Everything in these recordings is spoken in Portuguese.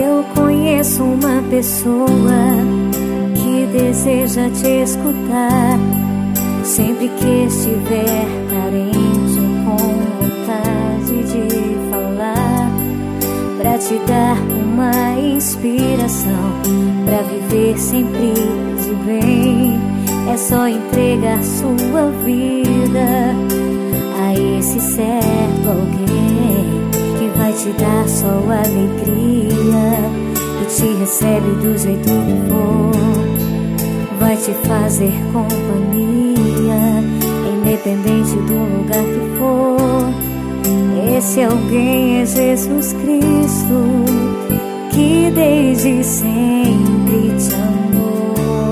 Eu conheço uma pessoa que deseja te escutar sempre que estiver carente ou com vontade de falar, pra te dar uma inspiração pra viver sempre de bem. É só entregar sua vida a esse certo alguém que vai te dar só alegria e te recebe do jeito que for, vai te fazer companhia, independente do lugar que for. Esse alguém é Jesus Cristo, que desde sempre te amou.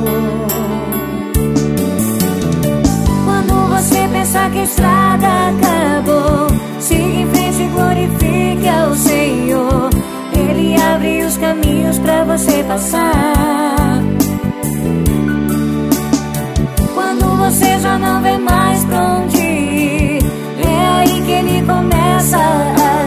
Quando você pensar que a estrada acabou, siga em frente e glorifique ao Senhor. Ele abre os caminhos pra você passar. Quando você já não vê mais pra onde ir, é aí que Ele começa a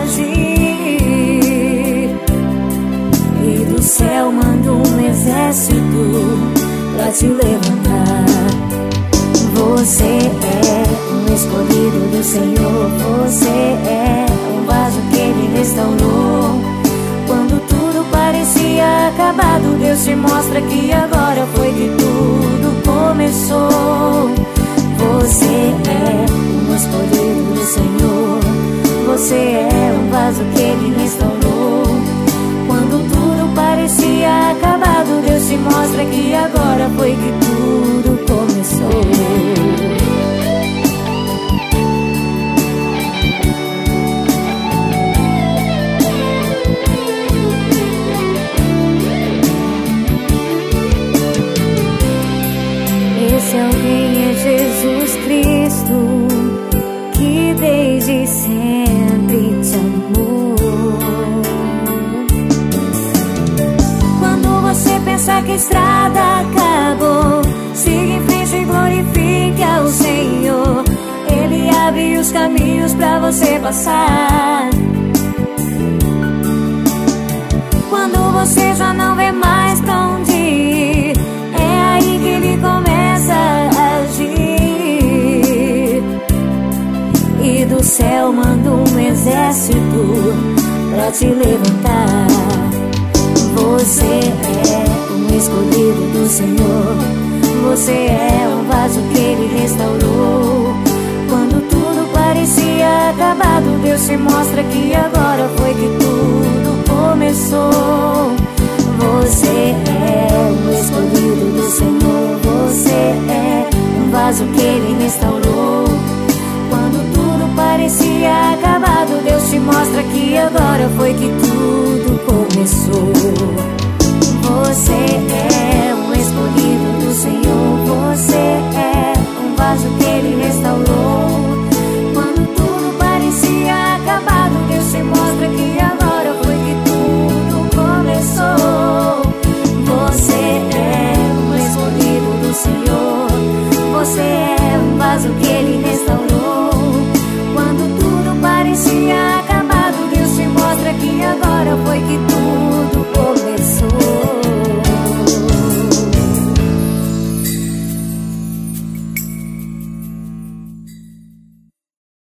agir. E do céu manda um exército pra te levantar. Você é um escolhido do Senhor. Você é um vaso que Ele restaurou. Quando tudo parecia acabado, Deus te mostra que agora foi que tudo começou. Você é um escolhido do Senhor. Você é um vaso que Ele restaurou. Quando tudo parecia acabado, Deus te mostra que agora foi que tudo começou. Esse alguém é Jesus Cristo, que desde sempre te amou. Quando você pensar que a estrada acabou, siga em frente e glorifique ao Senhor. Ele abre os caminhos pra você passar. Quando você já não vê mais pra onde ir, é aí que Ele começa a agir. E do céu manda um exército pra te levantar. Você é um escolhido do Senhor. Você é um vaso que Ele restaurou. Quando tudo parecia acabado, Deus te mostra que agora foi que tudo começou. Você é um escolhido do Senhor. Você é um vaso que Ele restaurou. Quando tudo parecia acabado, Deus te mostra que agora foi que tudo começou. Você é um escolhido do Senhor. Você é um vaso que Ele restaurou. Quando tudo parecia acabado, Deus te mostra que agora foi que tudo começou. Você é um escolhido do Senhor. Você é um vaso que Ele restaurou. Quando tudo parecia acabado, Deus te mostra que agora foi que tudo